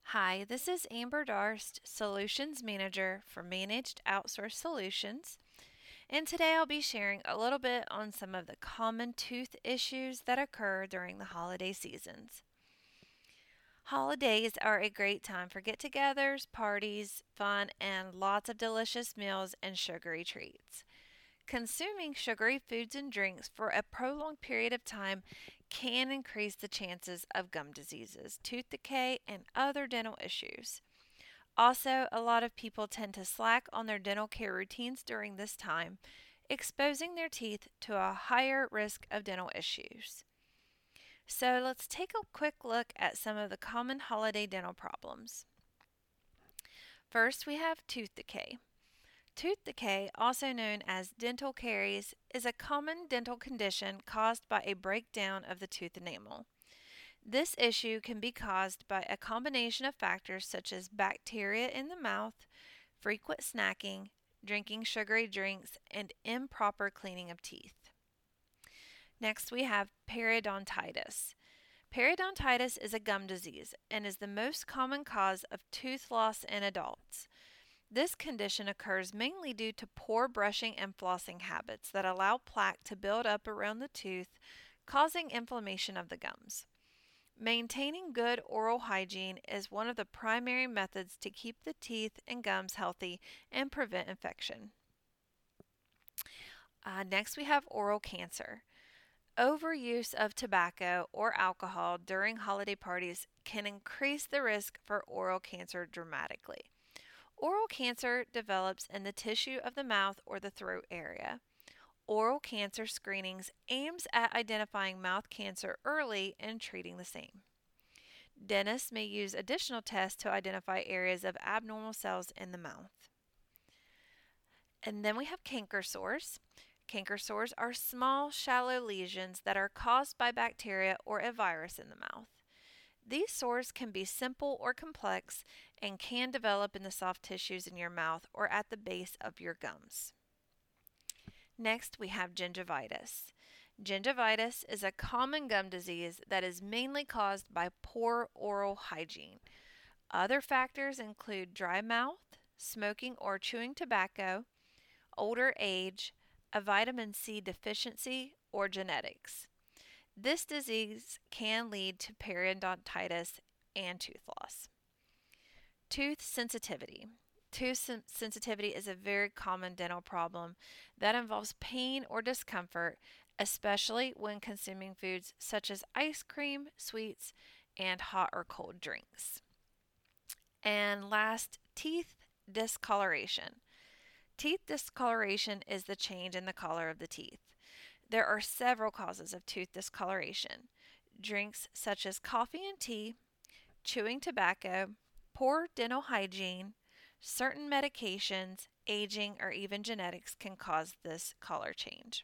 Hi, this is Amber Darst, Solutions Manager for Managed Outsource Solutions, and today I'll be sharing a little bit on some of the common tooth issues that occur during the holiday seasons. Holidays are a great time for get togethers, parties, fun, and lots of delicious meals and sugary treats. Consuming sugary foods and drinks for a prolonged period of time can increase the chances of gum diseases, tooth decay, and other dental issues. Also, a lot of people tend to slack on their dental care routines during this time, exposing their teeth to a higher risk of dental issues. So, let's take a quick look at some of the common holiday dental problems. First, we have tooth decay. Tooth decay, also known as dental caries, is a common dental condition caused by a breakdown of the tooth enamel. This issue can be caused by a combination of factors such as bacteria in the mouth, frequent snacking, drinking sugary drinks, and improper cleaning of teeth. Next, we have periodontitis. Periodontitis is a gum disease and is the most common cause of tooth loss in adults. This condition occurs mainly due to poor brushing and flossing habits that allow plaque to build up around the tooth, causing inflammation of the gums. Maintaining good oral hygiene is one of the primary methods to keep the teeth and gums healthy and prevent infection. Next, we have oral cancer. Overuse of tobacco or alcohol during holiday parties can increase the risk for oral cancer dramatically. Oral cancer develops in the tissue of the mouth or the throat area. Oral cancer screenings aims at identifying mouth cancer early and treating the same. Dentists may use additional tests to identify areas of abnormal cells in the mouth. And then we have canker sores. Canker sores are small, shallow lesions that are caused by bacteria or a virus in the mouth. These sores can be simple or complex and can develop in the soft tissues in your mouth or at the base of your gums. Next, we have gingivitis. Gingivitis is a common gum disease that is mainly caused by poor oral hygiene. Other factors include dry mouth, smoking or chewing tobacco, older age, a vitamin C deficiency, or genetics. This disease can lead to periodontitis and tooth loss. Tooth sensitivity. Sensitivity is a very common dental problem that involves pain or discomfort, especially when consuming foods such as ice cream, sweets, and hot or cold drinks. And last, teeth discoloration. Teeth discoloration is the change in the color of the teeth. There are several causes of tooth discoloration. Drinks such as coffee and tea, chewing tobacco, poor dental hygiene, certain medications, aging, or even genetics can cause this color change.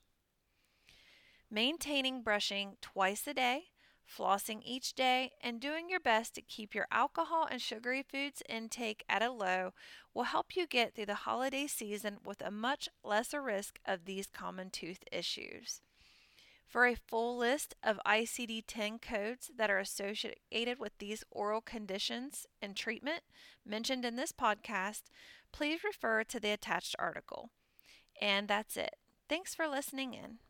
Maintaining brushing twice a day, flossing each day, and doing your best to keep your alcohol and sugary foods intake at a low will help you get through the holiday season with a much lesser risk of these common tooth issues. For a full list of ICD-10 codes that are associated with these oral conditions and treatment mentioned in this podcast, please refer to the attached article. And that's it. Thanks for listening in.